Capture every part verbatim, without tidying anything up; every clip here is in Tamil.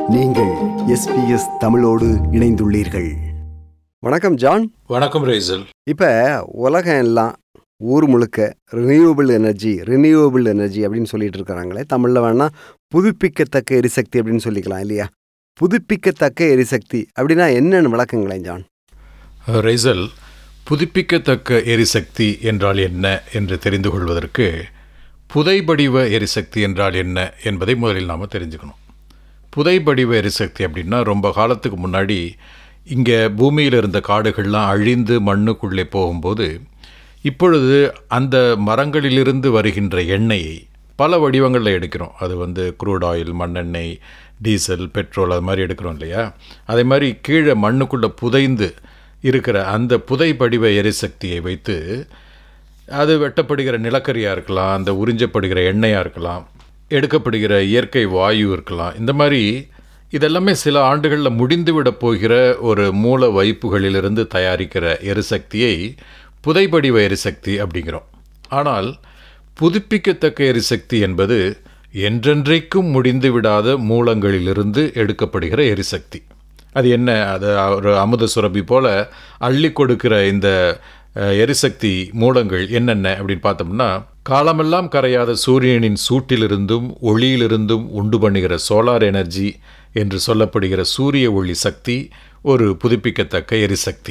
நீங்கள் எஸ்பிஎஸ் தமிழோடு இணைந்துள்ளீர்கள். வணக்கம் ஜான். வணக்கம் ரைசல். இப்போ உலகம் எல்லாம் ஊர் முழுக்க ரினியூவபிள் எனர்ஜி ரினியூவபிள் எனர்ஜி அப்படின்னு சொல்லிட்டு இருக்கிறாங்களே. தமிழில் வேணால் புதுப்பிக்கத்தக்க எரிசக்தி அப்படின்னு சொல்லிக்கலாம் இல்லையா? புதுப்பிக்கத்தக்க எரிசக்தி அப்படின்னா என்னென்னு விளக்குங்களேன் ஜான். ரைசல், புதுப்பிக்கத்தக்க எரிசக்தி என்றால் என்ன என்று தெரிந்து கொள்வதற்கு புதைபடிவ எரிசக்தி என்றால் என்ன என்பதை முதலில் நாம் தெரிஞ்சுக்கணும். புதைபடிவ எரிசக்தி அப்படின்னா ரொம்ப காலத்துக்கு முன்னாடி இங்கே பூமியில் இருந்த காடுகள்லாம் அழிந்து மண்ணுக்குள்ளே போகும்போது இப்பொழுது அந்த மரங்களிலிருந்து வருகின்ற எண்ணெயை பல வடிவங்களில் எடுக்கிறோம். அது வந்து க்ரூட் ஆயில், மண்ணெண்ணெய், டீசல், பெட்ரோல், அது மாதிரி எடுக்கிறோம் இல்லையா? அதே மாதிரி கீழே மண்ணுக்குள்ளே புதைந்து இருக்கிற அந்த புதைபடிவ எரிசக்தியை வைத்து அது வெட்டப்படுகிற நிலக்கரியாக இருக்கலாம், அந்த உறிஞ்சப்படுகிற எண்ணெயாக இருக்கலாம், எடுக்கப்படுகிற இயற்கை வாயு இருக்கலாம். இந்த மாதிரி இதெல்லாமே சில ஆண்டுகளில் முடிந்துவிடப் போகிற ஒரு மூல வைப்புகளிலிருந்து தயாரிக்கிற எரிசக்தியை புதைபடிவ எரிசக்தி அப்படிங்கிறோம். ஆனால் புதுப்பிக்கத்தக்க எரிசக்தி என்பது என்றென்றைக்கும் முடிந்து விடாத மூலங்களிலிருந்து எடுக்கப்படுகிற எரிசக்தி. அது என்ன? அது ஒரு அமுத சுரபி போல் அள்ளி கொடுக்கிற இந்த எரிசக்தி மூலங்கள் என்னென்ன அப்படின்னு பார்த்தோம்னா, காலமெல்லாம் கரையாத சூரியனின் சூட்டிலிருந்தும் ஒளியிலிருந்தும் உண்டு பண்ணுகிற சோலார் எனர்ஜி என்று சொல்லப்படுகிற சூரிய ஒளி சக்தி ஒரு புதுப்பிக்கத்தக்க எரிசக்தி.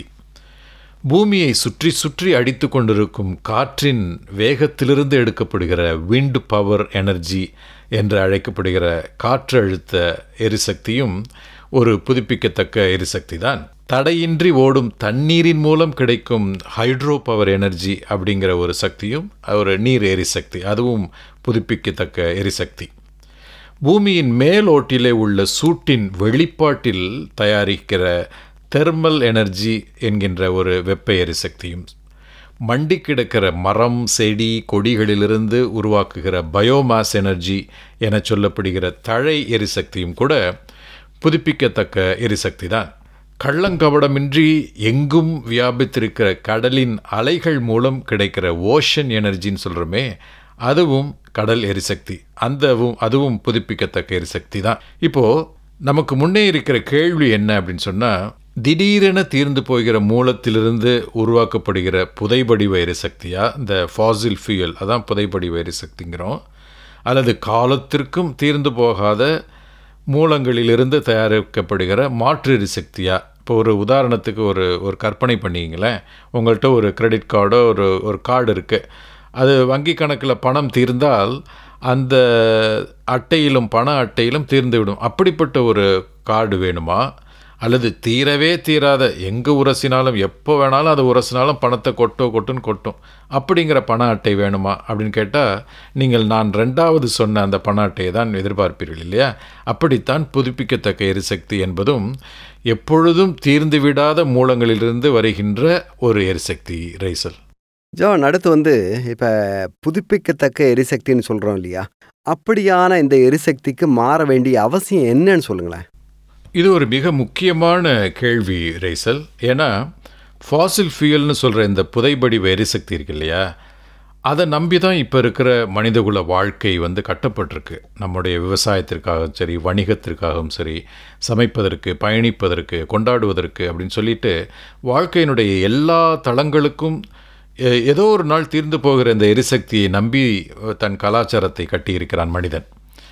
பூமியை சுற்றி சுற்றி அடித்து கொண்டிருக்கும் காற்றின் வேகத்திலிருந்து எடுக்கப்படுகிற விண்ட் பவர் எனர்ஜி என்று அழைக்கப்படுகிற காற்றழுத்த எரிசக்தியும் ஒரு புதுப்பிக்கத்தக்க எரிசக்தி தான். தடையின்றி ஓடும் தண்ணீரின் மூலம் கிடைக்கும் ஹைட்ரோ பவர் எனர்ஜி அப்படிங்கிற ஒரு சக்தியும் ஒரு நீர் எரிசக்தி, அதுவும் புதுப்பிக்கத்தக்க எரிசக்தி. பூமியின் மேலோட்டிலே உள்ள சூட்டின் வெளிப்பாட்டில் தயாரிக்கிற தெர்மல் எனர்ஜி என்கின்ற ஒரு வெப்ப எரிசக்தியும், மண்டி கிடக்கிற மரம், செடி, கொடிகளிலிருந்து உருவாக்குகிற பயோமாஸ் எனர்ஜி என சொல்லப்படுகிற தழை எரிசக்தியும் கூட புதுப்பிக்கத்தக்க எரிசக்தி தான். கள்ளங்கபடமின்றி எங்கும் வியாபித்திருக்கிற கடலின் அலைகள் மூலம் கிடைக்கிற ஓஷன் எனர்ஜின்னு சொல்கிறோமே, அதுவும் கடல் எரிசக்தி. அந்தவும் அதுவும் புதுப்பிக்கத்தக்க எரிசக்தி தான். இப்போது நமக்கு முன்னே இருக்கிற கேள்வி என்ன அப்படின்னு சொன்னால், திடீரென தீர்ந்து போகிற மூலத்திலிருந்து உருவாக்கப்படுகிற புதைபடிவ எரிசக்தியா இந்த ஃபாசில் ஃபியூயல், அதான் புதைபடிவ எரிசக்திங்கிறோம், அல்லது காலத்திற்கும் தீர்ந்து போகாத மூலங்களிலிருந்து தயாரிக்கப்படுகிற மாற்று எரிசக்தியா? இப்போ ஒரு உதாரணத்துக்கு ஒரு ஒரு கற்பனை பண்ணிங்களேன். உங்கள்கிட்ட ஒரு கிரெடிட் கார்டோ ஒரு ஒரு கார்டு இருக்குது. அது வங்கி கணக்கில் பணம் தீர்ந்தால் அந்த அட்டையிலும் பண அட்டையிலும் தீர்ந்துவிடும். அப்படிப்பட்ட ஒரு கார்டு வேணுமா? அல்லது தீரவே தீராத, எங்கே உரசினாலும் எப்போ வேணாலும் அது உரசினாலும் பணத்தை கொட்டோ கொட்டுன்னு கொட்டும் அப்படிங்கிற பண அட்டை வேணுமா அப்படின்னு கேட்டால், நீங்கள் நான் ரெண்டாவது சொன்ன அந்த பண அட்டையை தான் எதிர்பார்ப்பீர்கள் இல்லையா? அப்படித்தான் புதுப்பிக்கத்தக்க எரிசக்தி என்பதும் எப்பொழுதும் தீர்ந்து விடாத மூலங்களிலிருந்து வருகின்ற ஒரு எரிசக்தி. ரைசல் ஜான், அடுத்து வந்து இப்போ புதுப்பிக்கத்தக்க எரிசக்தின்னு சொல்கிறோம் இல்லையா? அப்படியான இந்த எரிசக்திக்கு மாற வேண்டிய அவசியம் என்னன்னு சொல்லுங்களேன். இது ஒரு மிக முக்கியமான கேள்வி ரைசல். ஏன்னா ஃபாசில் ஃபியூயல்னு சொல்கிற இந்த புதைபடிவ எரிசக்தி இருக்கு இல்லையா, அதை நம்பி தான் இப்போ இருக்கிற மனிதகுல வாழ்க்கை வந்து கட்டப்பட்டிருக்கு. நம்முடைய விவசாயத்திற்காகவும் சரி, வணிகத்திற்காகவும் சரி, சமைப்பதற்கு, பயணிப்பதற்கு, கொண்டாடுவதற்கு அப்படின்னு சொல்லிட்டு வாழ்க்கையினுடைய எல்லா தளங்களுக்கும் ஏதோ ஒரு நாள் தீர்ந்து போகிற இந்த எரிசக்தியை நம்பி தன் கலாச்சாரத்தை கட்டியிருக்கிறான் மனிதன்.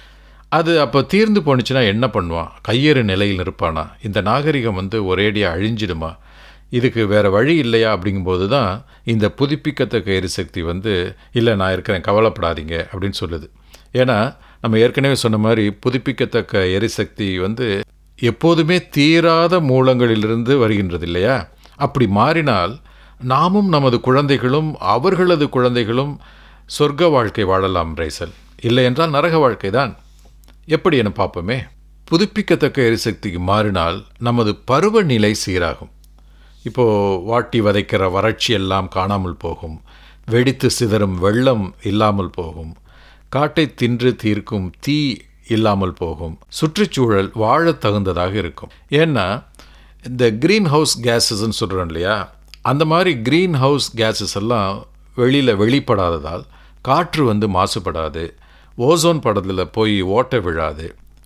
அது அப்போ தீர்ந்து போணுச்சுன்னா என்ன பண்ணுவான்? கையேறு நிலையில் இருப்பானா? இந்த நாகரிகம் வந்து ஒரேடியாக அழிஞ்சிடுமா? இதுக்கு வேறு வழி இல்லையா? அப்படிங்கும்போது தான் இந்த புதுப்பிக்கத்தக்க எரிசக்தி வந்து, இல்லை நான் இருக்கிறேன், கவலைப்படாதீங்க அப்படின்னு சொல்லுது. ஏன்னா நம்ம ஏற்கனவே சொன்ன மாதிரி புதுப்பிக்கத்தக்க எரிசக்தி வந்து எப்போதுமே தீராத மூலங்களிலிருந்து வருகின்றது இல்லையா? அப்படி மாறினால் நாமும் நமது குழந்தைகளும் அவர்களது குழந்தைகளும் சொர்க்க வாழ்க்கை வாழலாம் ரைசல். இல்லை என்றால் நரக வாழ்க்கை தான். எப்படி என பார்ப்போமே. புதுப்பிக்கத்தக்க எரிசக்திக்கு மாறினால் நமது பருவநிலை சீராகும். இப்போது வாட்டி வதைக்கிற வறட்சி எல்லாம் காணாமல் போகும், வெடித்து சிதறும் வெள்ளம் இல்லாமல் போகும், காட்டை தின்று தீர்க்கும் தீ இல்லாமல் போகும், சுற்றுச்சூழல் வாழ தகுந்ததாக இருக்கும். ஏன்னா இந்த க்ரீன் ஹவுஸ் கேஸஸ்ன்னு சொல்கிறோம் இல்லையா, அந்த மாதிரி க்ரீன் ஹவுஸ் கேஸஸ் எல்லாம் வெளியில் வெளிப்படாததால் காற்று வந்து மாசுபடாது, ஓசோன் படத்தில் போய் ஓட்ட விழாது,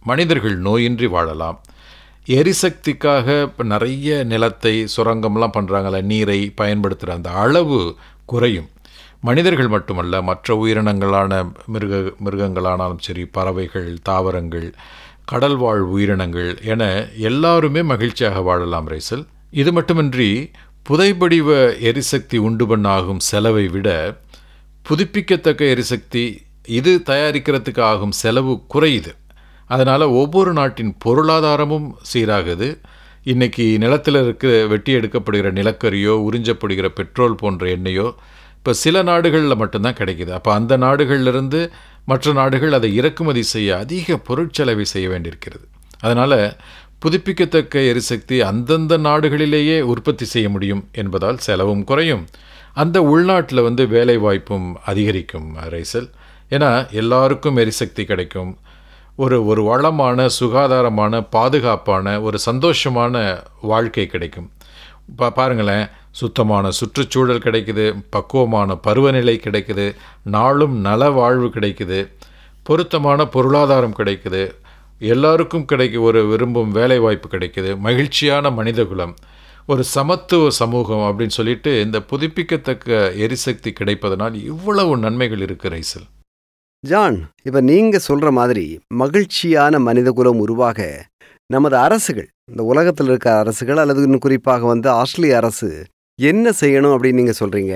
மனிதர்கள் நோயின்றி வாழலாம். எரிசக்திக்காக இப்போ நிறைய நிலத்தை சுரங்கம்லாம் பண்ணுறாங்கள, நீரை பயன்படுத்துகிற அந்த அளவு குறையும். மனிதர்கள் மட்டுமல்ல, மற்ற உயிரினங்களான மிருக மிருகங்களானாலும் சரி, பறவைகள், தாவரங்கள், கடல்வாழ் உயிரினங்கள் என எல்லாருமே மகிழ்ச்சியாக வாழலாம் ரைசல். இது மட்டுமின்றி புதைபடிவ எரிசக்தி உண்டு பண்ணாகும் செலவை விட புதுப்பிக்கத்தக்க எரிசக்தி இது தயாரிக்கிறதுக்கு ஆகும் செலவு குறையுது. அதனால் ஒவ்வொரு நாட்டின் பொருளாதாரமும் சீராகுது. இன்றைக்கி நிலத்தில் இருக்க வெட்டி எடுக்கப்படுகிற நிலக்கரியோ உறிஞ்சப்படுகிற பெட்ரோல் போன்ற எண்ணெயோ இப்போ சில நாடுகளில் மட்டும்தான் கிடைக்கிது. அப்போ அந்த நாடுகளிலிருந்து மற்ற நாடுகள் அதை இறக்குமதி செய்ய அதிக பொருட்செலவை செய்ய வேண்டியிருக்கிறது. அதனால் புதுப்பிக்கத்தக்க எரிசக்தி அந்தந்த நாடுகளிலேயே உற்பத்தி செய்ய முடியும் என்பதால் செலவும் குறையும், அந்த உள்நாட்டில் வந்து வேலைவாய்ப்பும் அதிகரிக்கும் ரைசல். ஏன்னா எல்லாருக்கும் எரிசக்தி கிடைக்கும். ஒரு ஒரு வளமான, சுகாதாரமான, பாதுகாப்பான, ஒரு சந்தோஷமான வாழ்க்கை கிடைக்கும். பா பாருங்களேன், சுத்தமான சுற்றுச்சூழல் கிடைக்குது, பக்குவமான பருவநிலை கிடைக்குது, நாளும் நல வாழ்வு கிடைக்குது, பொருத்தமான பொருளாதாரம் கிடைக்குது, எல்லாருக்கும் கிடைக்க ஒரு விரும்பும் வேலைவாய்ப்பு கிடைக்குது, மகிழ்ச்சியான மனிதகுலம், ஒரு சமத்துவ சமூகம் அப்படின்னு சொல்லிட்டு இந்த புதுப்பிக்கத்தக்க எரிசக்தி கிடைப்பதனால் இவ்வளவு நன்மைகள் இருக்குது ரைசல். ஜான், இப்போ நீங்கள் சொல்கிற மாதிரி மகிழ்ச்சியான மனிதகுலம் உருவாக நமது அரசுகள், இந்த உலகத்தில் இருக்க அரசுகள் அல்லது இன்னும் குறிப்பாக வந்து ஆஸ்திரேலிய அரசு என்ன செய்யணும் அப்படின்னு நீங்கள் சொல்கிறீங்க?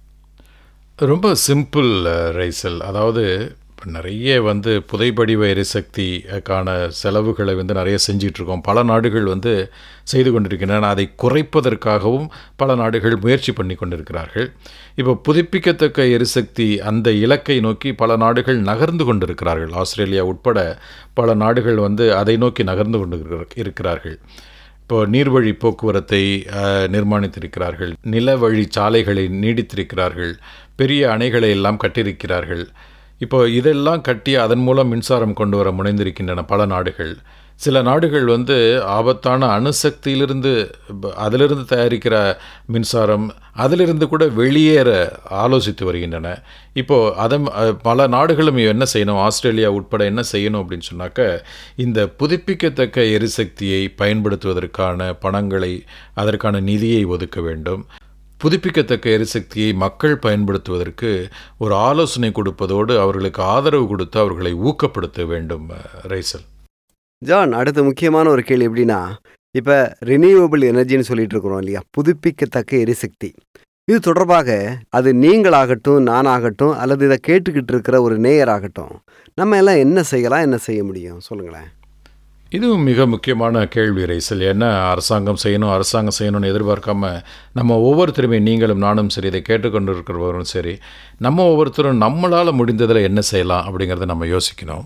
ரொம்ப சிம்பிள் ரைசல். அதாவது இப்போ நிறைய வந்து புதைபடிவ எரிசக்திக்கான செலவுகளை வந்து நிறைய செஞ்சிட்ருக்கோம். பல நாடுகள் வந்து செய்து கொண்டிருக்கின்றன. அதை குறைப்பதற்காகவும் பல நாடுகள் முயற்சி பண்ணி கொண்டிருக்கிறார்கள். இப்போ புதுப்பிக்கத்தக்க எரிசக்தி அந்த இலக்கை நோக்கி பல நாடுகள் நகர்ந்து கொண்டிருக்கிறார்கள். ஆஸ்திரேலியா உட்பட பல நாடுகள் வந்து அதை நோக்கி நகர்ந்து கொண்டு இருக்கிறார்கள். இப்போ நீர்வழி போக்குவரத்தை நிர்மாணித்திருக்கிறார்கள், நிலவழி சாலைகளை நீடித்திருக்கிறார்கள், பெரிய அணைகளை எல்லாம் கட்டியிருக்கிறார்கள். இப்போ இதெல்லாம் கட்டி அதன் மூலம் மின்சாரம் கொண்டு வர முனைந்திருக்கின்றன பல நாடுகள். சில நாடுகள் வந்து ஆபத்தான அணுசக்தியிலிருந்து அதிலிருந்து தயாரிக்கிற மின்சாரம் அதிலிருந்து கூட வெளியேற ஆலோசித்து வருகின்றன. இப்போது அதை பல நாடுகளும் என்ன செய்யணும், ஆஸ்திரேலியா உட்பட என்ன செய்யணும் அப்படின்னு சொன்னாக்க, இந்த புதுப்பிக்கத்தக்க எரிசக்தியை பயன்படுத்துவதற்கான பணங்களை, அதற்கான நிதியை ஒதுக்க வேண்டும். புதுப்பிக்கத்தக்க எரிசக்தியை மக்கள் பயன்படுத்துவதற்கு ஒரு ஆலோசனை கொடுப்பதோடு அவர்களுக்கு ஆதரவு கொடுத்து அவர்களை ஊக்கப்படுத்த வேண்டும் ரைசல். ஜான், அடுத்த முக்கியமான ஒரு கேள்வி எப்படின்னா, இப்போ ரினியூவபிள் எனர்ஜின்னு சொல்லிட்டு இருக்கிறோம் இல்லையா, புதுப்பிக்கத்தக்க எரிசக்தி. இது தொடர்பாக அது நீங்களாகட்டும், நானாகட்டும், அல்லது இதை கேட்டுக்கிட்டு இருக்கிற ஒரு நேயராகட்டும், நம்ம எல்லாம் என்ன செய்யலாம், என்ன செய்ய முடியும் சொல்லுங்களேன். இதுவும் மிக முக்கியமான கேள்வி ரைசல். ஏன்னா அரசாங்கம் செய்யணும் அரசாங்கம் செய்யணும்னு எதிர்பார்க்காம நம்ம ஒவ்வொருத்தருமே, நீங்களும் நானும் சரி, இதை கேட்டுக்கொண்டு இருக்கிறவரும் சரி, நம்ம ஒவ்வொருத்தரும் நம்மளால் முடிந்ததில் என்ன செய்யலாம் அப்படிங்கிறத நம்ம யோசிக்கணும்.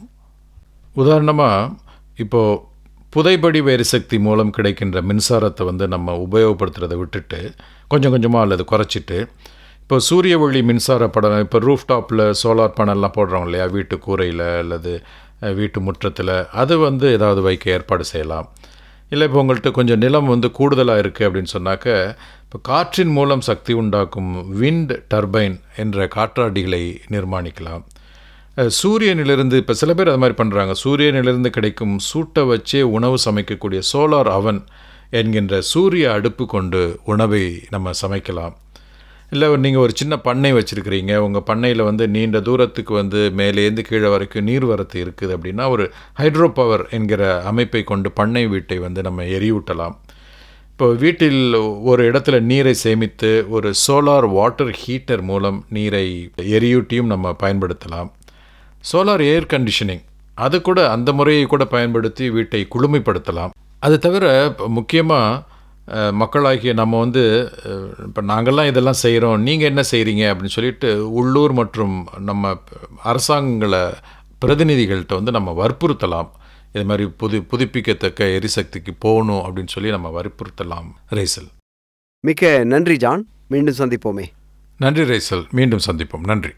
உதாரணமாக இப்போது புதைபடிவ எரிசக்தி மூலம் கிடைக்கின்ற மின்சாரத்தை வந்து நம்ம உபயோகப்படுத்துகிறத விட்டுட்டு கொஞ்சம் கொஞ்சமாக அல்லது குறைச்சிட்டு, இப்போ சூரிய ஒளி மின்சார படம், இப்போ ரூஃப் டாப்பில் சோலார் பேனல்லாம் போடுறோம் இல்லையா, வீட்டு கூரையில் அல்லது வீட்டு முற்றத்தில், அது வந்து ஏதாவது வைக்க ஏற்பாடு செய்யலாம். இல்லை இப்போ உங்கள்கிட்ட கொஞ்சம் நிலம் வந்து கூடுதலாக இருக்குது அப்படின்னு சொன்னாக்க, இப்போ காற்றின் மூலம் சக்தி உண்டாக்கும் விண்ட் டர்பைன் என்ற காற்றாடிகளை நிர்மாணிக்கலாம். சூரியனிலிருந்து இப்போ சில பேர் அது மாதிரி பண்ணுறாங்க, சூரியனிலிருந்து கிடைக்கும் சூட்டை வச்சே உணவு சமைக்கக்கூடிய சோலார் அவன் என்கின்ற சூரிய அடுப்பு கொண்டு உணவை நம்ம சமைக்கலாம். இல்லை நீங்கள் ஒரு சின்ன பண்ணை வச்சுருக்கிறீங்க, உங்கள் பண்ணையில் வந்து நீண்ட தூரத்துக்கு வந்து மேலேருந்து கீழே வரைக்கும் நீர்வரத்து இருக்குது அப்படின்னா, ஒரு ஹைட்ரோ பவர் என்கிற அமைப்பை கொண்டு பண்ணை வீட்டை வந்து நம்ம எரியூட்டலாம். இப்போ வீட்டில் ஒரு இடத்துல நீரை சேமித்து ஒரு சோலார் வாட்டர் ஹீட்டர் மூலம் நீரை எரியூட்டியும் நம்ம பயன்படுத்தலாம். சோலார் ஏர் கண்டிஷனிங், அது கூட அந்த முறையை கூட பயன்படுத்தி வீட்டை குளுமைப்படுத்தலாம். அது தவிர முக்கியமாக மக்களாகிய நம்ம வந்து இப்போ நாங்கள்லாம் இதெல்லாம் செய்கிறோம், நீங்கள் என்ன செய்கிறீங்க அப்படின்னு சொல்லிட்டு உள்ளூர் மற்றும் நம்ம அரசாங்கங்களை பிரதிநிதிகள்கிட்ட வந்து நம்ம வற்புறுத்தலாம். இது மாதிரி புது புதுப்பிக்கத்தக்க எரிசக்திக்கு போகணும் அப்படின்னு சொல்லி நம்ம வற்புறுத்தலாம் ரைசல். மிக்க நன்றி ஜான், மீண்டும் சந்திப்போமே. நன்றி ரைசல், மீண்டும் சந்திப்போம். நன்றி.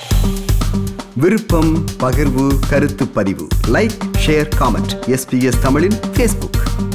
விருப்பம், பகிர்வு, கருத்து பதிவு, லைக், ஷேர், காமெண்ட். எஸ்பிஎஸ் தமிழின் ஃபேஸ்புக்.